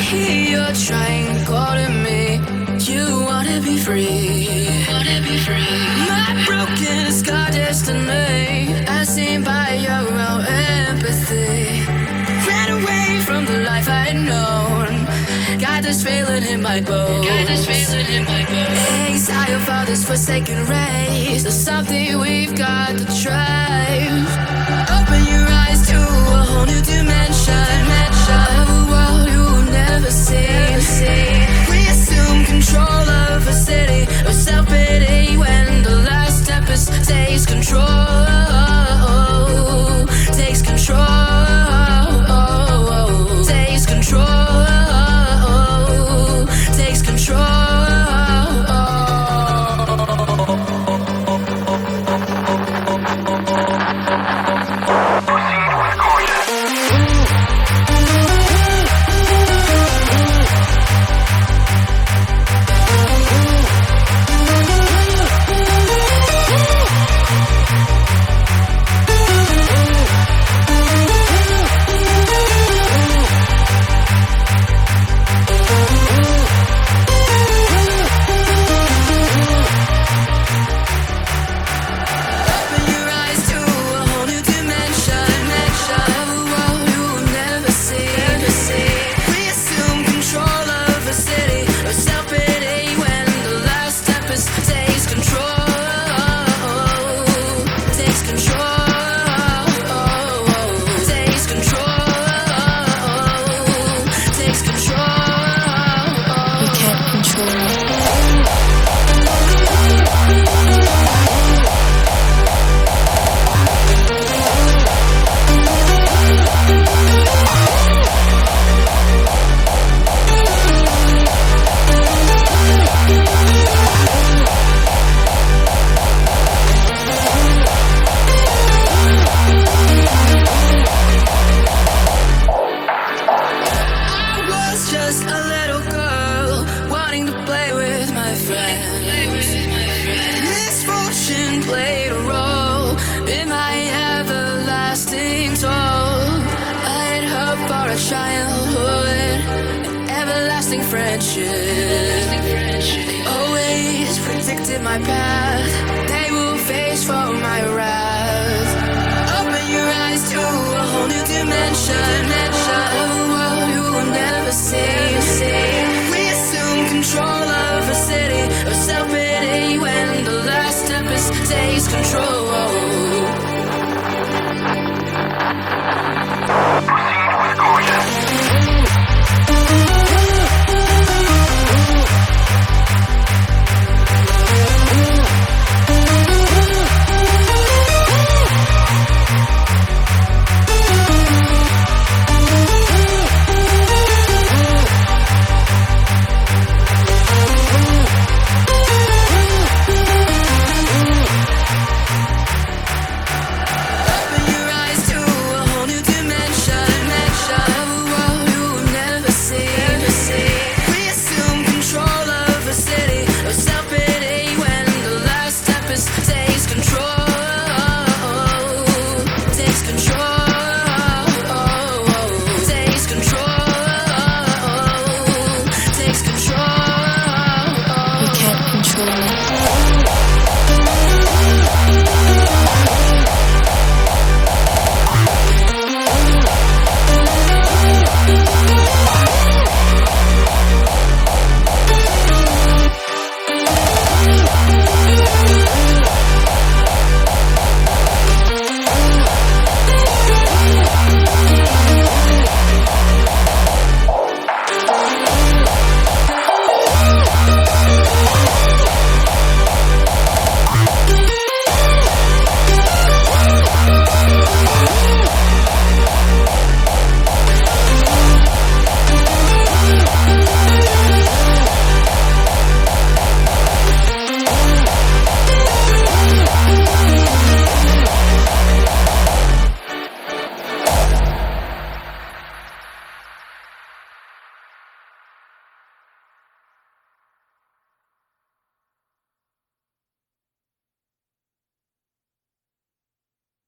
hear you're trying to call to me. You wanna be free. My broken, scarred destiny, as seen by your own empathy. Ran away from the life I'd known. Got this feeling in my bones. Exile for this forsaken race. There's something we've got to try. Open your eyes to a whole new dimension. A world you'll never see. We assume control of a city of self-pity when the last tempest takes control. Takes control. Takes control. Takes control. Misfortune played a role in my everlasting soul. I had hoped for a childhood, an everlasting friendship. They always predicted my path. They will face for my wrath. Open your eyes to a whole new dimension.